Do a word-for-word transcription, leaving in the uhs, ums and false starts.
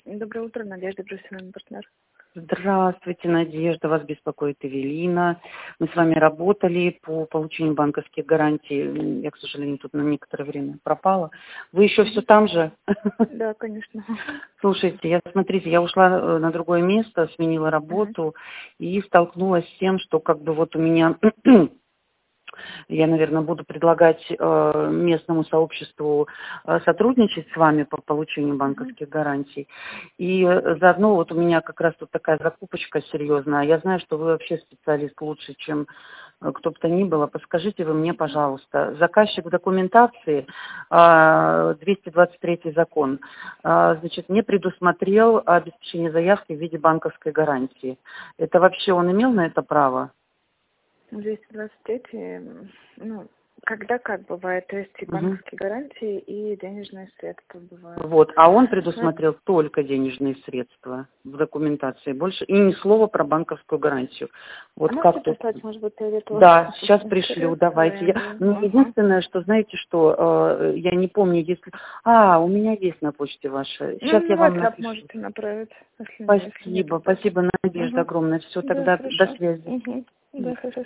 Доброе утро, Надежда, профессиональный партнер. Здравствуйте, Надежда, вас беспокоит Эвелина. Мы с вами работали по получению банковских гарантий. Я, к сожалению, тут на некоторое время пропала. Вы еще все там же? Да, конечно. Слушайте, я, смотрите, я ушла на другое место, сменила работу и столкнулась с тем, что как бы вот у меня... Я, наверное, буду предлагать э, местному сообществу э, сотрудничать с вами по получению банковских гарантий. И э, заодно вот у меня как раз тут такая закупочка серьезная. Я знаю, что вы вообще специалист лучше, чем э, кто бы то ни было. Подскажите вы мне, пожалуйста, заказчик в документации, э, двести двадцать третий закон, э, значит, не предусмотрел обеспечение заявки в виде банковской гарантии. Это вообще он имел на это право? двести двадцать третий, ну, когда как бывает, то есть и банковские Угу. гарантии, и денежные средства бывают. Вот, а он предусмотрел только денежные средства в документации, больше, и ни слова про банковскую гарантию. Вот А можете как тут? прислать, может быть, это Да, ваши сейчас пришлю, средства? давайте. Я... Ну, Ага. единственное, что, знаете, что, э, я не помню, если... А, у меня есть на почте ваша. Сейчас Ну, я на вам WhatsApp напишу. можете направить, если, если нет, Спасибо, тогда. спасибо, Надежда, Угу. огромное. Все, Да, тогда до хорошо. связи. Угу. Да, хорошо.